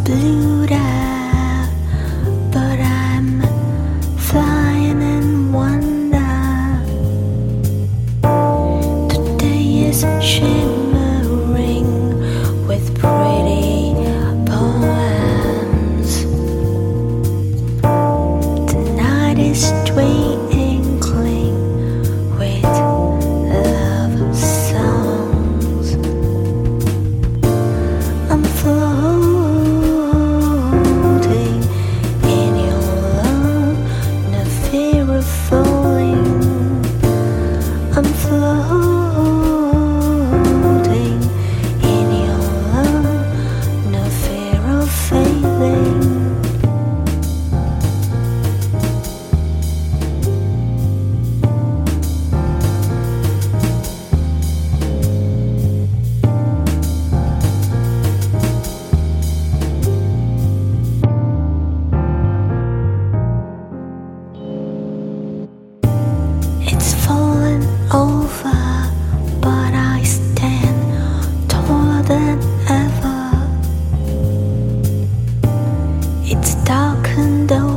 blued out, but I'm flying in wonder. Today is shimmering with pretty poems. Tonight is twinkling with love songs. I'm floating in your love, no fear of falling. I'm floating in your love, no fear of failing. It's fallen over, but I stand taller than ever. It's darkened over.